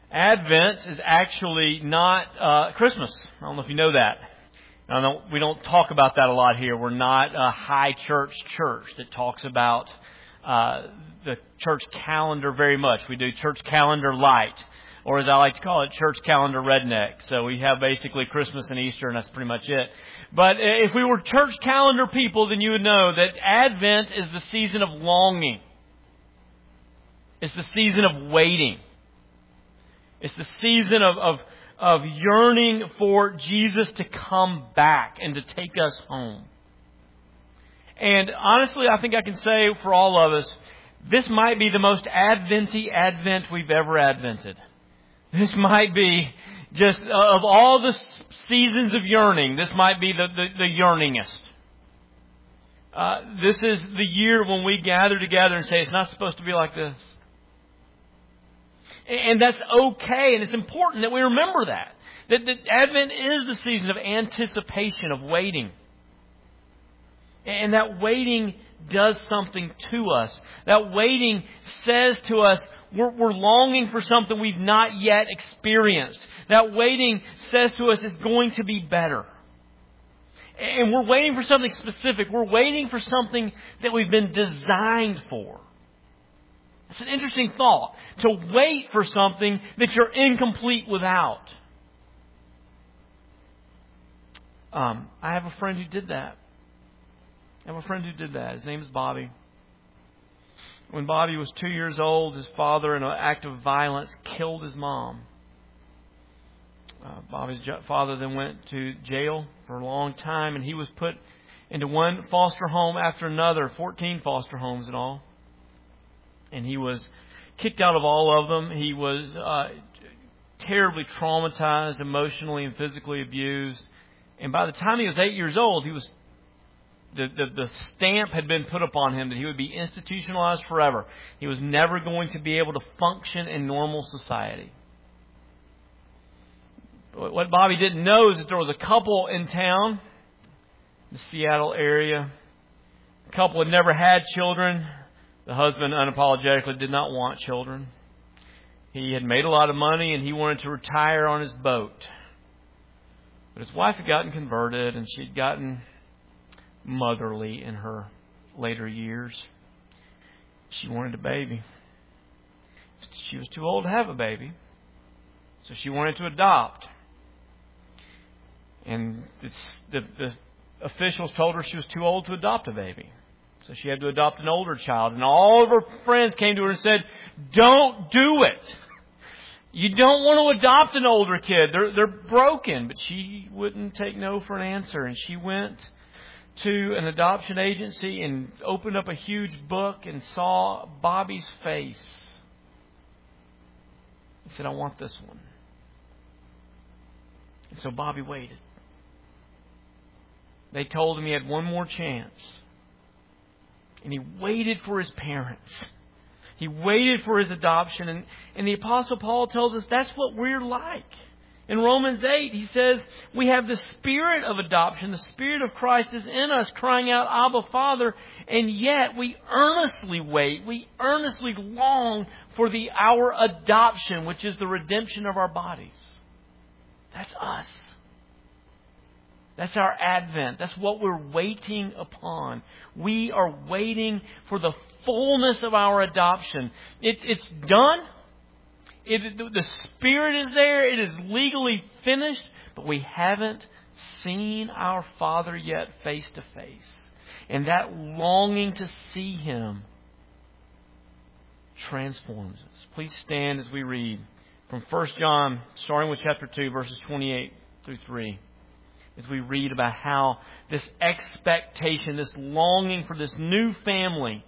Advent is actually not Christmas. I don't know if you know that. We don't talk about that a lot here. We're not a high church that talks about the church calendar very much. We do church calendar light, or as I like to call it, church calendar redneck. So we have basically Christmas and Easter, and that's pretty much it. But if we were church calendar people, then you would know that Advent is the season of longing. It's the season of waiting. It's the season of yearning for Jesus to come back and to take us home. And honestly, I think I can say for all of us, this might be the most Adventy Advent we've ever advented. This might be just, of all the seasons of yearning, this might be the yearningest. This is the year when we gather together and say, it's not supposed to be like this. And that's okay, and it's important that we remember that. That Advent is the season of anticipation, of waiting. And that waiting does something to us. That waiting says to us, we're longing for something we've not yet experienced. That waiting says to us, it's going to be better. And we're waiting for something specific. We're waiting for something that we've been designed for. It's an interesting thought, to wait for something that you're incomplete without. I have a friend who did that. His name is Bobby. When Bobby was 2 years old, his father, in an act of violence, killed his mom. Bobby's father then went to jail for a long time, and he was put into one foster home after another, 14 foster homes in all. And he was kicked out of all of them. He was terribly traumatized, emotionally and physically abused. And by the time he was 8 years old, he was the stamp had been put upon him that he would be institutionalized forever. He was never going to be able to function in normal society. What Bobby didn't know is that there was a couple in town, the Seattle area. The couple had never had children. The husband unapologetically did not want children. He had made a lot of money and he wanted to retire on his boat. But his wife had gotten converted and she'd gotten motherly in her later years. She wanted a baby. She was too old to have a baby. So she wanted to adopt. And the officials told her she was too old to adopt a baby. So she had to adopt an older child. And all of her friends came to her and said, don't do it. You don't want to adopt an older kid. They're broken. But she wouldn't take no for an answer. And she went to an adoption agency and opened up a huge book and saw Bobby's face. He said, I want this one. And so Bobby waited. They told him he had one more chance. And he waited for his parents. He waited for his adoption. And the Apostle Paul tells us that's what we're like. In Romans 8, he says, we have the spirit of adoption. The Spirit of Christ is in us, crying out, Abba, Father. And yet we earnestly wait. We earnestly long for our adoption, which is the redemption of our bodies. That's us. That's our Advent. That's what we're waiting upon. We are waiting for the fullness of our adoption. It's done. The Spirit is there. It is legally finished. But we haven't seen our Father yet face to face. And that longing to see Him transforms us. Please stand as we read from 1 John, starting with chapter 2, verses 28 through 3. As we read about how this expectation, this longing for this new family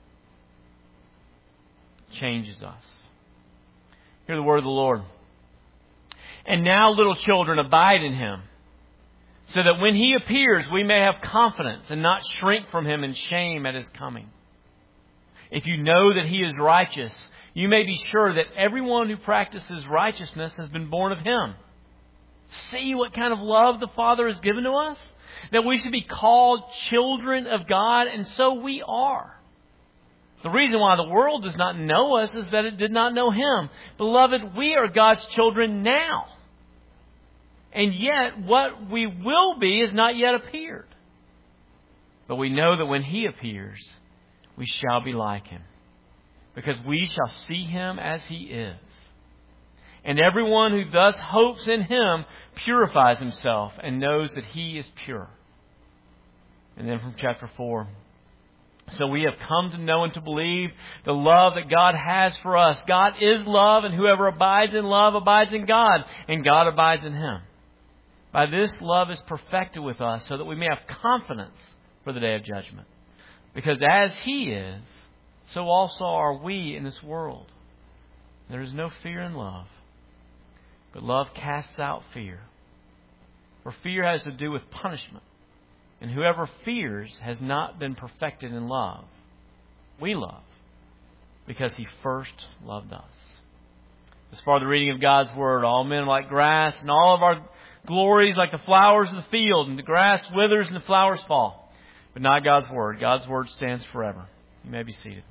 changes us. Hear the word of the Lord. And now, little children, abide in Him, so that when He appears, we may have confidence and not shrink from Him in shame at His coming. If you know that He is righteous, you may be sure that everyone who practices righteousness has been born of Him. See what kind of love the Father has given to us? That we should be called children of God, and so we are. The reason why the world does not know us is that it did not know Him. Beloved, we are God's children now. And yet, what we will be has not yet appeared. But we know that when He appears, we shall be like Him, because we shall see Him as He is. And everyone who thus hopes in Him purifies himself and knows that He is pure. And then from chapter 4. So we have come to know and to believe the love that God has for us. God is love, and whoever abides in love abides in God, and God abides in him. By this, love is perfected with us, so that we may have confidence for the day of judgment. Because as He is, so also are we in this world. There is no fear in love, but love casts out fear. For fear has to do with punishment. And whoever fears has not been perfected in love. We love because He first loved us. As far as the reading of God's Word, all men are like grass, and all of our glories like the flowers of the field, and the grass withers and the flowers fall. But not God's Word. God's Word stands forever. You may be seated.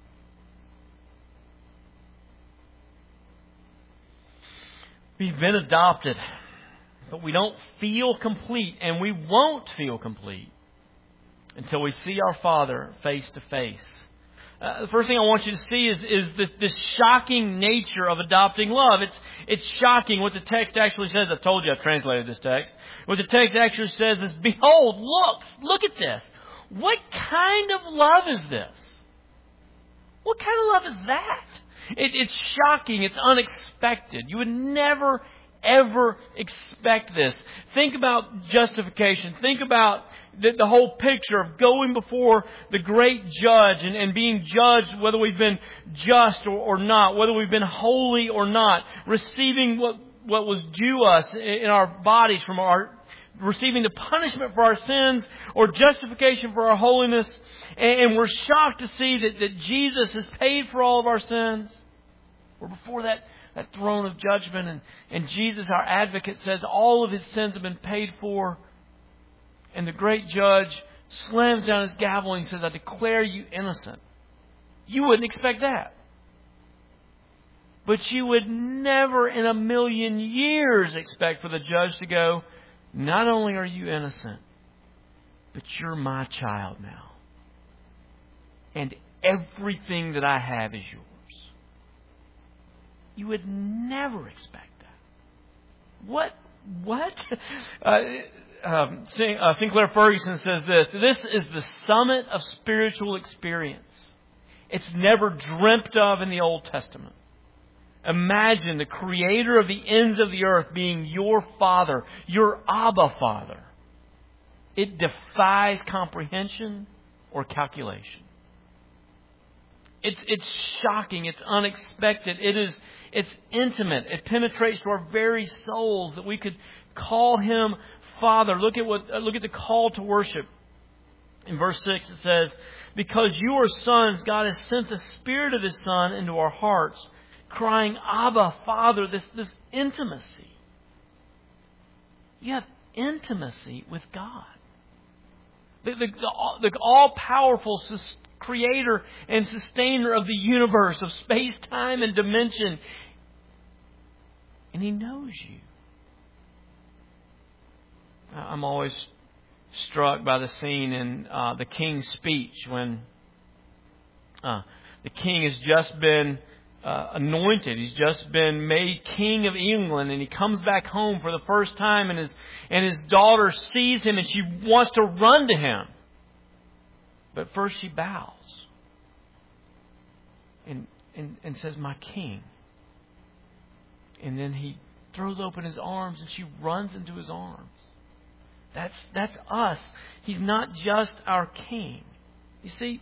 We've been adopted. But we don't feel complete, and we won't feel complete until we see our Father face to face. The first thing I want you to see is this shocking nature of adopting love. It's shocking what the text actually says. I told you I translated this text. What the text actually says is, behold, look at this. What kind of love is this? What kind of love is that? It's shocking. It's unexpected. You would never ever expect this. Think about justification. Think about the whole picture of going before the great judge and being judged whether we've been just or not, whether we've been holy or not, receiving what was due us in our bodies from receiving the punishment for our sins or justification for our holiness. And we're shocked to see that Jesus has paid for all of our sins. We're before that throne of judgment, and Jesus, our advocate, says all of His sins have been paid for. And the great judge slams down his gavel and he says, I declare you innocent. You wouldn't expect that. But you would never in a million years expect for the judge to go, not only are you innocent, but you're my child now. And everything that I have is yours. You would never expect that. What? Sinclair Ferguson says this is the summit of spiritual experience. It's never dreamt of in the Old Testament. Imagine the Creator of the ends of the earth being your Father, your Abba Father. It defies comprehension or calculation. It's shocking. It's unexpected. It's intimate. It penetrates to our very souls that we could call Him Father. Look at the call to worship. In verse 6 it says, because you are sons, God has sent the Spirit of His Son into our hearts, crying, Abba, Father, this intimacy. You have intimacy with God. The all-powerful Creator and Sustainer of the universe, of space, time, and dimension. And He knows you. I'm always struck by the scene in the King's Speech when the King has just been anointed. He's just been made King of England, and he comes back home for the first time, and his daughter sees him and she wants to run to him. But first she bows and says, my King. And then he throws open his arms and she runs into his arms. That's us. He's not just our King. You see,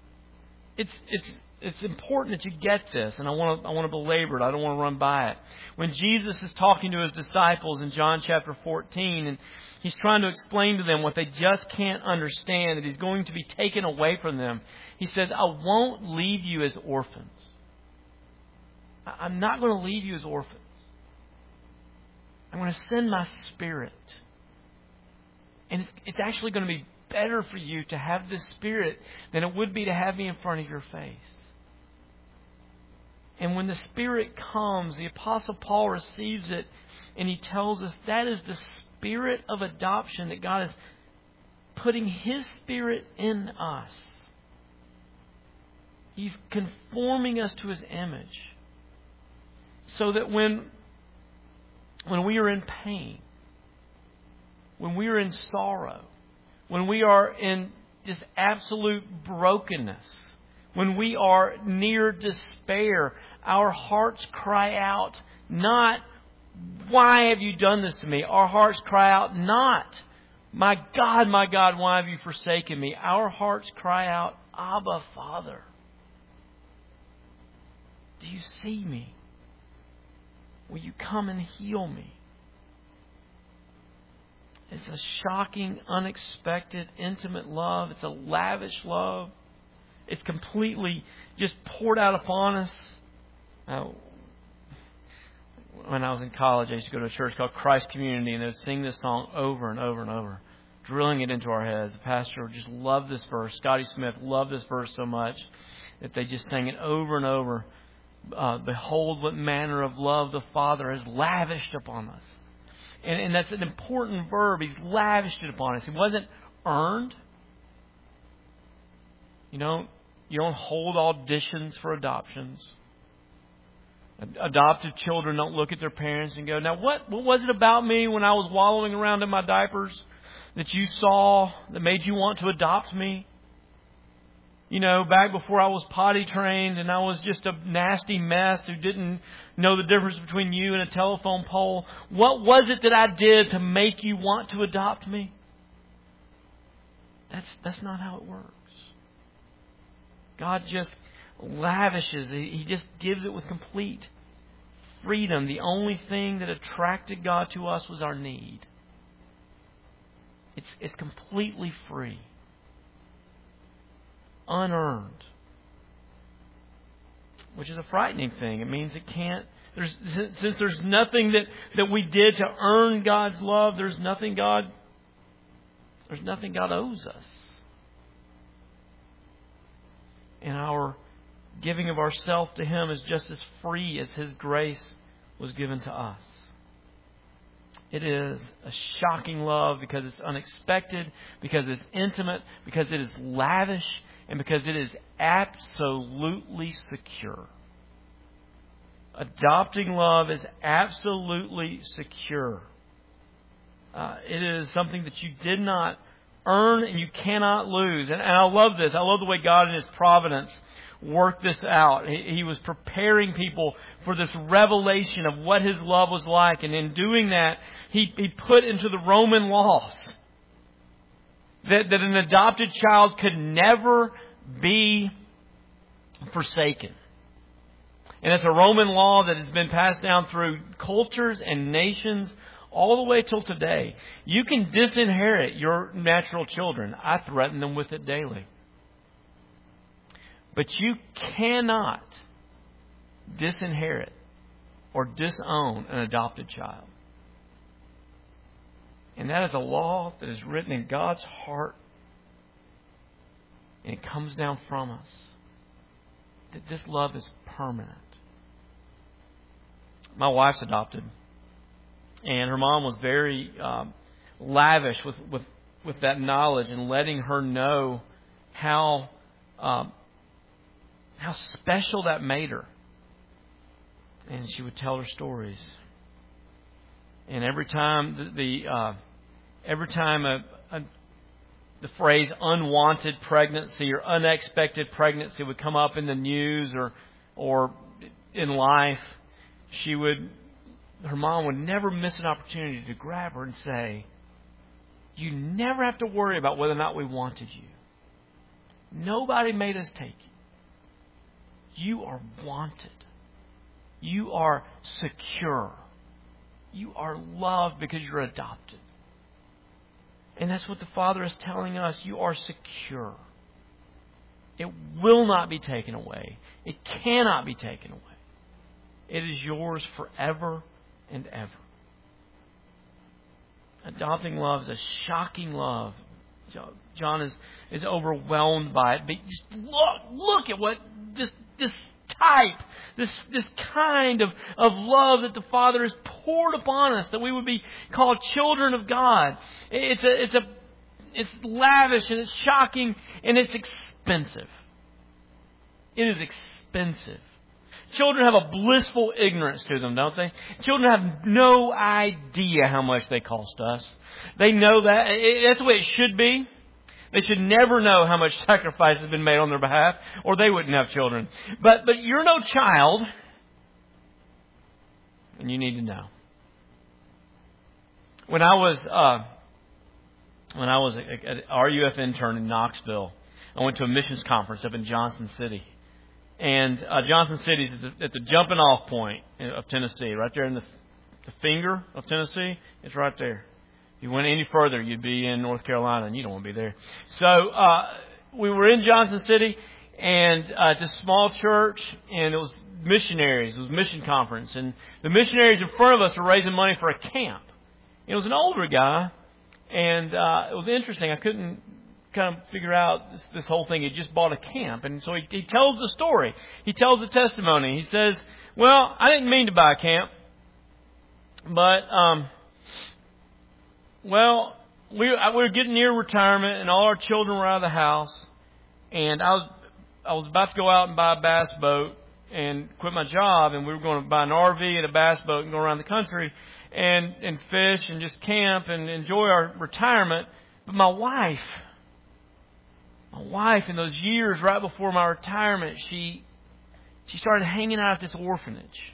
it's important that you get this, and I want to belabor it. I don't want to run by it. When Jesus is talking to His disciples in John chapter 14, and He's trying to explain to them what they just can't understand, that He's going to be taken away from them, He says, I won't leave you as orphans. I'm not going to leave you as orphans. I'm going to send my Spirit. And it's actually going to be better for you to have this Spirit than it would be to have me in front of your face. And when the Spirit comes, the Apostle Paul receives it, and he tells us that is the Spirit of adoption, that God is putting His Spirit in us. He's conforming us to His image. So that when we are in pain, when we are in sorrow, when we are in just absolute brokenness, when we are near despair, our hearts cry out, not, "Why have you done this to me?" Our hearts cry out, not, my God, why have you forsaken me?" Our hearts cry out, "Abba, Father, do you see me? Will you come and heal me?" It's a shocking, unexpected, intimate love. It's a lavish love. It's completely just poured out upon us. When I was in college, I used to go to a church called Christ Community, and they would sing this song over and over and over, drilling it into our heads. The pastor would just love this verse. Scotty Smith loved this verse so much that they just sang it over and over. "Behold, what manner of love the Father has lavished upon us." And that's an important verb. He's lavished it upon us. It wasn't earned. You don't hold auditions for adoptions. Adoptive children don't look at their parents and go, "Now what was it about me when I was wallowing around in my diapers that you saw that made you want to adopt me? Back before I was potty trained and I was just a nasty mess who didn't know the difference between you and a telephone pole. What was it that I did to make you want to adopt me?" That's not how it works. God just lavishes. He just gives it with complete freedom. The only thing that attracted God to us was our need. It's completely free. Unearned. Which is a frightening thing. It means it can't... Since there's nothing that we did to earn God's love, there's nothing God owes us. And our giving of ourselves to Him is just as free as His grace was given to us. It is a shocking love because it's unexpected, because it's intimate, because it is lavish, and because it is absolutely secure. Adopting love is absolutely secure. It is something that you did not earn and you cannot lose. And I love this. I love the way God in His providence worked this out. He was preparing people for this revelation of what His love was like. And in doing that, He put into the Roman laws that an adopted child could never be forsaken. And it's a Roman law that has been passed down through cultures and nations all the way till today. You can disinherit your natural children. I threaten them with it daily. But you cannot disinherit or disown an adopted child. And that is a law that is written in God's heart. And it comes down from us. That this love is permanent. My wife's adopted. And her mom was very lavish with that knowledge and letting her know how special that made her. And she would tell her stories. And every time the phrase unwanted pregnancy or unexpected pregnancy would come up in the news or in life, her mom would never miss an opportunity to grab her and say, "You never have to worry about whether or not we wanted you. Nobody made us take you. You are wanted. You are secure. You are loved because you're adopted." And that's what the Father is telling us. You are secure. It will not be taken away. It cannot be taken away. It is yours forever and ever. Adopting love is a shocking love, John is overwhelmed by it. But just look at what this type, this kind of love that the Father has poured upon us, that we would be called children of God. It's lavish and it's shocking and it's expensive. It is expensive. Children have a blissful ignorance to them, don't they? Children have no idea how much they cost us. They know that. That's the way it should be. They should never know how much sacrifice has been made on their behalf, or they wouldn't have children. But you're no child, and you need to know. When I was an RUF intern in Knoxville, I went to a missions conference up in Johnson City. And Johnson City is at the jumping off point of Tennessee, right there in the finger of Tennessee. It's right there. If you went any further, you'd be in North Carolina, and you don't want to be there. So we were in Johnson City, and it's a small church, and it was missionaries. It was a mission conference. And the missionaries in front of us were raising money for a camp. It was an older guy, and it was interesting. I couldn't kind of figure out this whole thing. He just bought a camp. And so he tells the story. He tells the testimony. He says, well, I didn't mean to buy a camp, but, we were getting near retirement and all our children were out of the house. And I was about to go out and buy a bass boat and quit my job. And we were going to buy an RV and a bass boat and go around the country and fish and just camp and enjoy our retirement. But my wife, in those years right before my retirement, she started hanging out at this orphanage.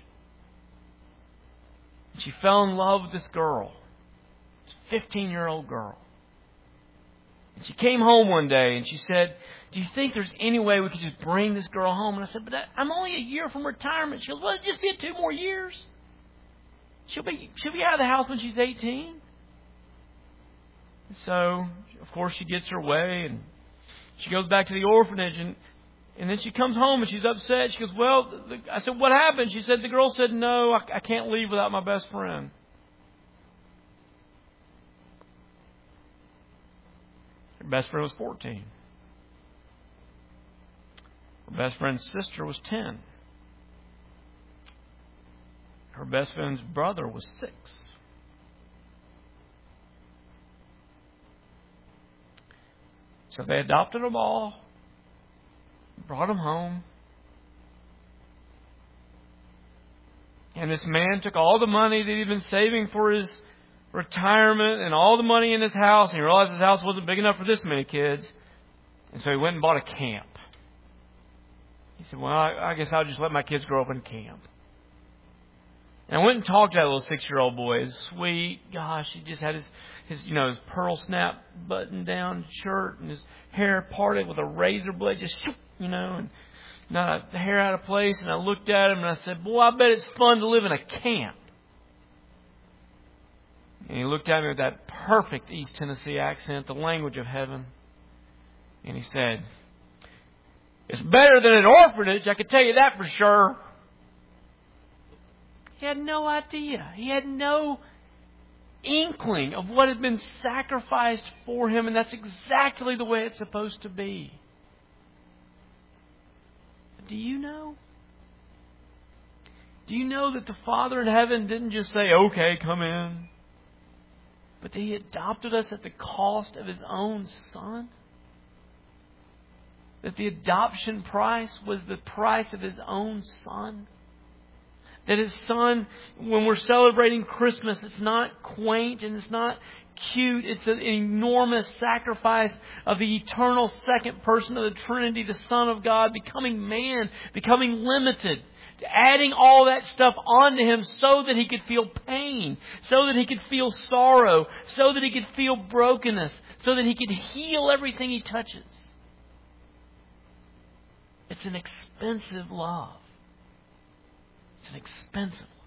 She fell in love with this girl, this 15-year-old girl. And she came home one day and she said, do you think there's any way we could just bring this girl home? And I said, but I'm only a year from retirement. She goes, well, it'll just be 2 more years. She'll be out of the house when she's 18. And so, of course, she gets her way and she goes back to the orphanage, and then she comes home and she's upset. She goes, well, I said, what happened? She said, the girl said, no, I can't leave without my best friend. Her best friend was 14. Her best friend's sister was 10. Her best friend's brother was 6. So they adopted them all, brought them home. And this man took all the money that he'd been saving for his retirement and all the money in his house, and he realized his house wasn't big enough for this many kids. And so he went and bought a camp. He said, well, I guess I'll just let my kids grow up in camp. And I went and talked to that little 6-year-old boy. His sweet, gosh, he just had his pearl snap button down shirt and his hair parted with a razor blade, just, and not a hair out of place. And I looked at him and I said, boy, I bet it's fun to live in a camp. And he looked at me with that perfect East Tennessee accent, the language of heaven. And he said, it's better than an orphanage, I can tell you that for sure. He had no idea. He had no inkling of what had been sacrificed for him, and that's exactly the way it's supposed to be. Do you know? Do you know that the Father in heaven didn't just say, okay, come in, but that He adopted us at the cost of His own Son? That the adoption price was the price of His own Son? That His Son, when we're celebrating Christmas, it's not quaint and it's not cute. It's an enormous sacrifice of the eternal second person of the Trinity, the Son of God, becoming man, becoming limited, adding all that stuff onto Him so that He could feel pain, so that He could feel sorrow, so that He could feel brokenness, so that He could heal everything He touches. It's an expensive love. It's an expensive love.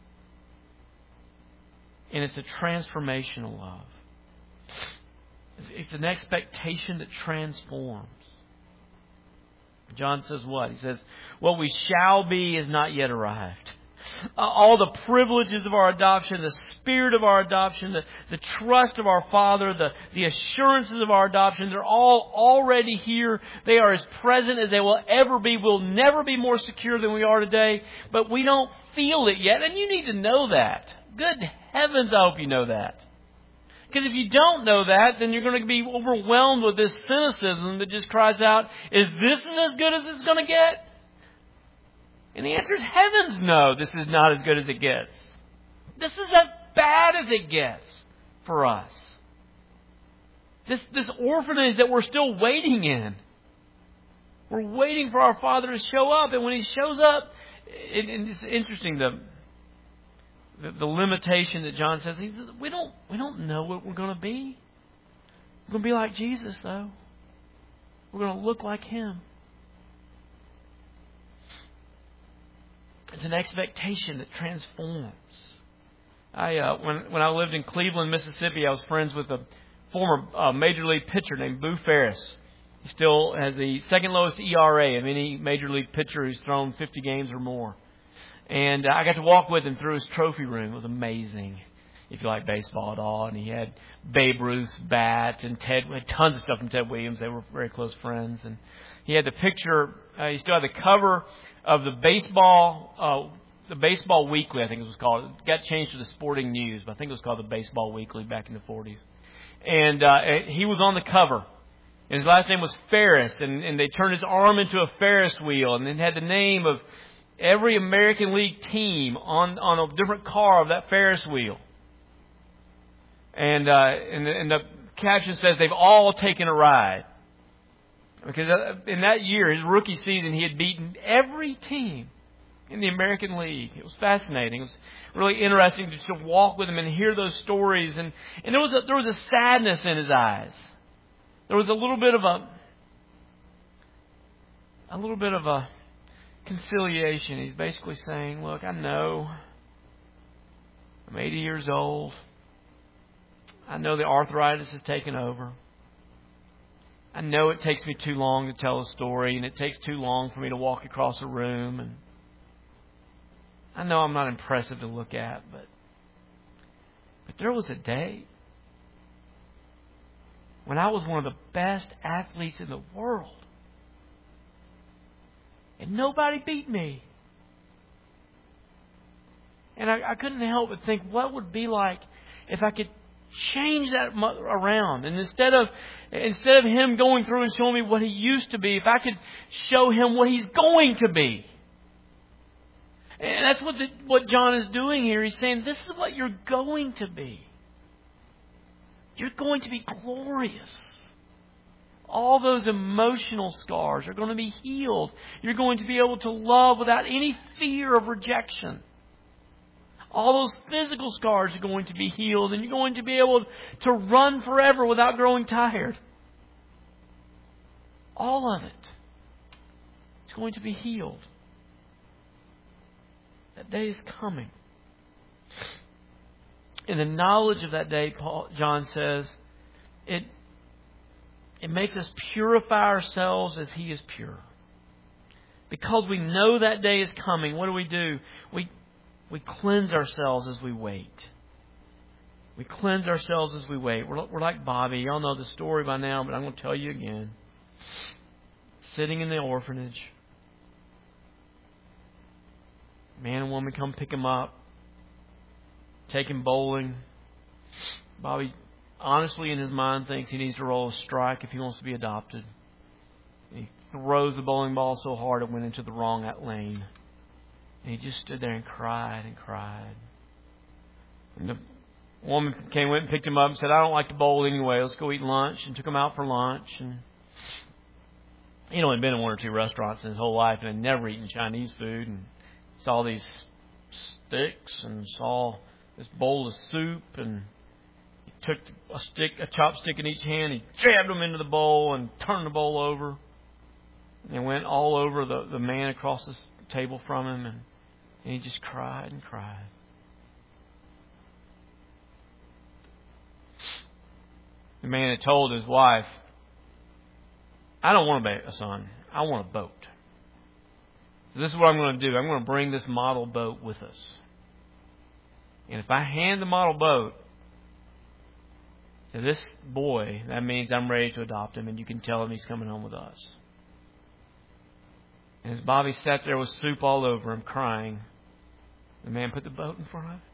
And it's a transformational love. It's an expectation that transforms. John says what? He says, what we shall be is not yet arrived. all the privileges of our adoption, the spirit of our adoption, the trust of our Father, the assurances of our adoption. They're all already here. They are as present as they will ever be. We'll never be more secure than we are today, but we don't feel it yet. And you need to know that. Good heavens, I hope you know that. Because if you don't know that, then you're going to be overwhelmed with this cynicism that just cries out, is this as good as it's going to get? And the answer is heavens no, this is not as good as it gets. This is as bad as it gets for us. This orphanage that we're still waiting in. We're waiting for our Father to show up. And when He shows up, and it's interesting, the limitation that John says, he says, we don't know what we're going to be. We're going to be like Jesus, though. We're going to look like Him. It's an expectation that transforms. When I lived in Cleveland, Mississippi, I was friends with a former Major League pitcher named Boo Ferris. He still has the second lowest ERA of any Major League pitcher who's thrown 50 games or more. And I got to walk with him through his trophy room. It was amazing, if you like baseball at all. And he had Babe Ruth's bat and had tons of stuff from Ted Williams. They were very close friends. And he had the picture. He still had the cover of the Baseball Weekly, I think it was called. It got changed to the Sporting News, but I think it was called the Baseball Weekly back in the 40s. And he was on the cover. And his last name was Ferris. And they turned his arm into a Ferris wheel. And it had the name of every American League team on a different car of that Ferris wheel. And the caption says, they've all taken a ride. Because in that year, his rookie season, he had beaten every team in the American League. It was fascinating. It was really interesting to walk with him and hear those stories. And there was a sadness in his eyes. There was a little bit of a conciliation. He's basically saying, look, I know I'm 80 years old. I know the arthritis has taken over. I know it takes me too long to tell a story, and it takes too long for me to walk across a room. And I know I'm not impressive to look at, but there was a day when I was one of the best athletes in the world. And nobody beat me. And I couldn't help but think, what would it be like if I could change that around? And instead of him going through and showing me what he used to be, if I could show him what he's going to be. And that's what John is doing here. He's saying, this is what you're going to be. You're going to be glorious. All those emotional scars are going to be healed. You're going to be able to love without any fear of rejection. All those physical scars are going to be healed, and you're going to be able to run forever without growing tired. All of it. It's going to be healed. That day is coming. In the knowledge of that day, John says, it makes us purify ourselves as He is pure. Because we know that day is coming, what do? We cleanse ourselves as we wait. We cleanse ourselves as we wait. We're like Bobby. Y'all know the story by now, but I'm going to tell you again. Sitting in the orphanage. Man and woman come pick him up. Take him bowling. Bobby honestly in his mind thinks he needs to roll a strike if he wants to be adopted. He throws the bowling ball so hard it went into the wrong lane. And he just stood there and cried and cried. And the woman went and picked him up and said, I don't like to bowl anyway. Let's go eat lunch. And took him out for lunch. And he'd only been in one or two restaurants in his whole life and had never eaten Chinese food. And saw these sticks and saw this bowl of soup. And he took a chopstick in each hand. He jabbed them into the bowl and turned the bowl over. And it went all over the man across the table from him. And he just cried and cried. The man had told his wife, I don't want a son. I want a boat. So this is what I'm going to do. I'm going to bring this model boat with us. And if I hand the model boat to this boy, that means I'm ready to adopt him, and you can tell him he's coming home with us. And as Bobby sat there with soup all over him, crying, the man put the boat in front of him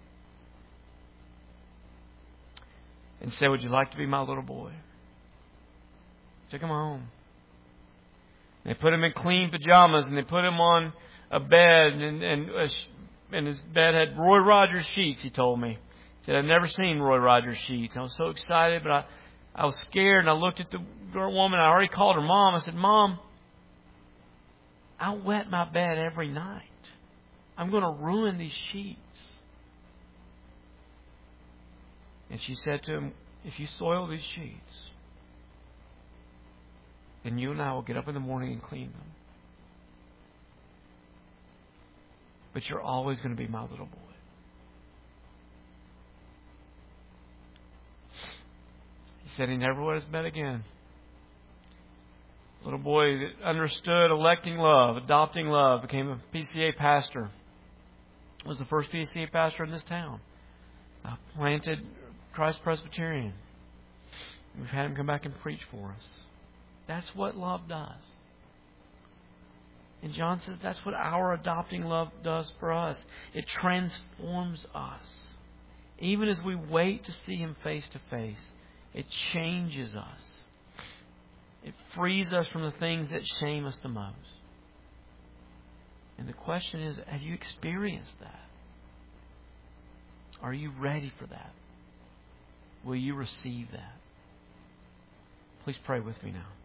and said, "Would you like to be my little boy?" Took him home. They put him in clean pajamas, and they put him on a bed, and his bed had Roy Rogers sheets, he told me. He said, "I'd never seen Roy Rogers sheets." I was so excited, but I was scared, and I looked at the girl woman. I already called her Mom. I said, "Mom, I wet my bed every night. I'm going to ruin these sheets." And she said to him, "If you soil these sheets, then you and I will get up in the morning and clean them. But you're always going to be my little boy." He said he never wet his bed again. Little boy that understood electing love, adopting love, became a PCA pastor. Was the first PCA pastor in this town. Planted Christ Presbyterian. We've had him come back and preach for us. That's what love does. And John says that's what our adopting love does for us. It transforms us. Even as we wait to see Him face to face, it changes us. It frees us from the things that shame us the most. And the question is, have you experienced that? Are you ready for that? Will you receive that? Please pray with me now.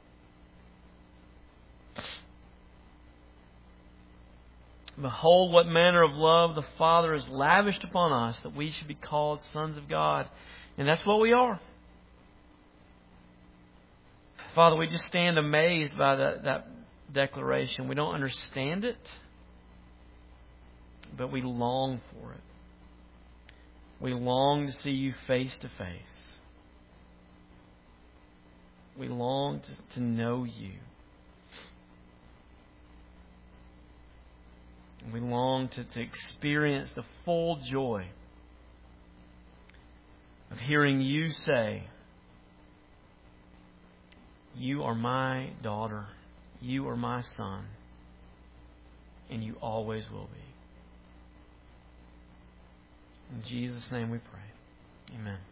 Behold, what manner of love the Father has lavished upon us, that we should be called sons of God. And that's what we are. Father, we just stand amazed by that declaration. We don't understand it, but we long for it. We long to see You face to face. We long to know You. We long to experience the full joy of hearing You say, "You are my daughter, You are my son, and You always will be." In Jesus' name we pray. Amen.